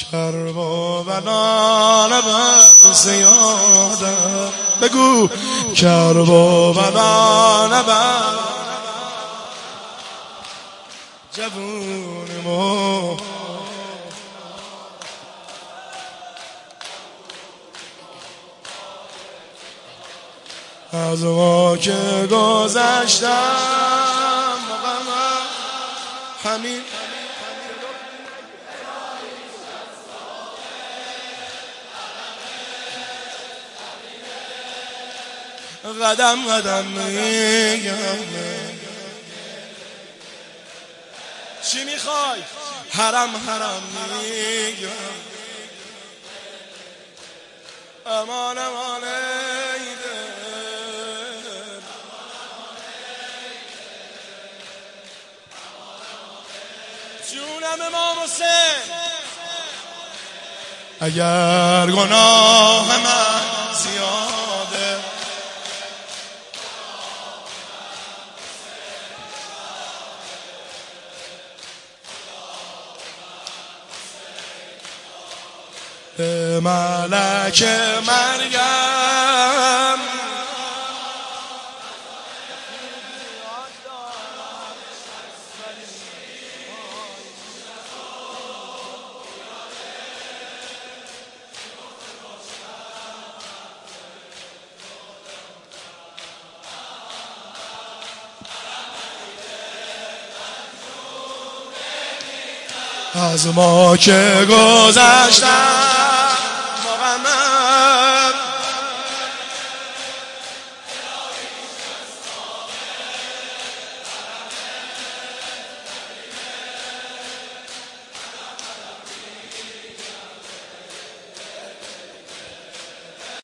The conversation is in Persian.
کرب و بلا نبر زیادم بگو کرب و بلا نبر جوونمو از ما که گذشتم همین قدم قدم میگم چی میخوای؟ حرم حرم میگم امان امان ایده جونم امام حسین اگر گناه من زیاده به ملک مریم از ما که گذشتم